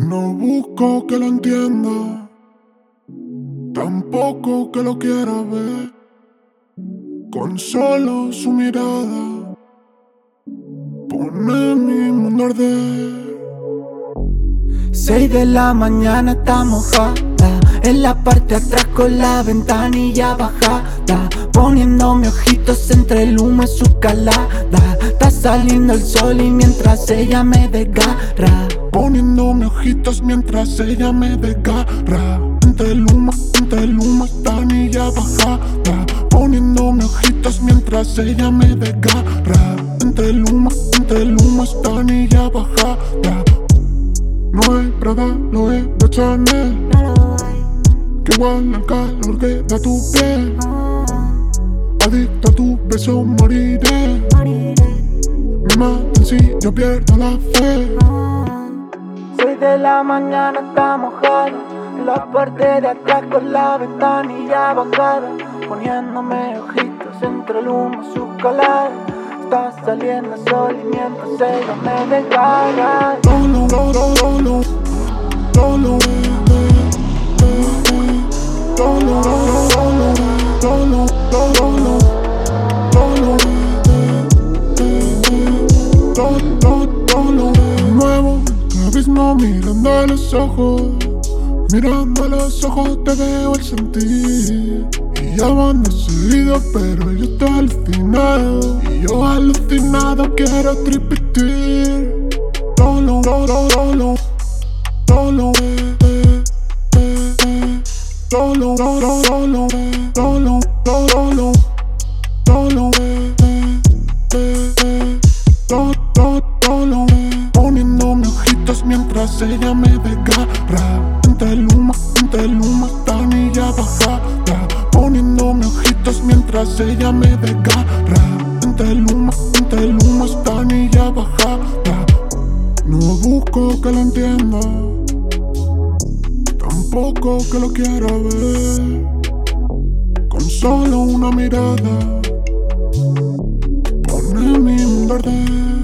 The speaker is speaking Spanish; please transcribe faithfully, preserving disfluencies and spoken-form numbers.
No busco que lo entienda, tampoco que lo quiera ver. Con solo su mirada pone mi mundo a arder. Seis de la mañana está mojada, en la parte de atrás con la ventanilla bajada, poniéndome ojitos entre el humo y su calada. Está saliendo el sol y mientras ella me desgarra, Poniéndome ojitos mientras ella me desgarra. Entre el humo, entre el humo esta anilla bajada. Poniéndome ojitos mientras ella me desgarra. Entre el humo, entre el humo esta anilla bajada. No es Prada, no es de Chanel, que igual al calor que da tu piel. Adicto a tu beso moriré. Me matan si yo pierdo la fe. Seis de la mañana está mojada, en la parte de atrás con la ventanilla bajada, poniéndome ojitos entre el humo y su calada. Está saliendo el sol y mientras ella me desgarra. Lolo, lolo, lolo, lolo, eh, eh, eh, eh. Lolo, lolo, lolo, lolo, lolo, lolo, eh, eh, eh. Lolo, lolo, de nuevo, el abismo mirando a los ojos. Mirando a los ojos te veo el sentir. Y ya van decidido, pero yo estoy alucinado. Y yo alucinado quiero tripetir. Lolo, lolo, lolo, lolo, eh, eh, eh, eh. Lolo, lolo, lolo, lolo, lolo, lolo, eh, eh, eh, eh. Lolo, lolo, eh. Poniéndome ojitos mientras ella me desgarra. Entre el humo, entre el humo esta anilla bajada. Poniéndome ojitos mientras ella me desgarra. Entre el humo, entre el humo esta anilla bajada. No busco que lo entienda, tampoco que lo quiera ver. Con solo una mirada pone mi mundo a arder.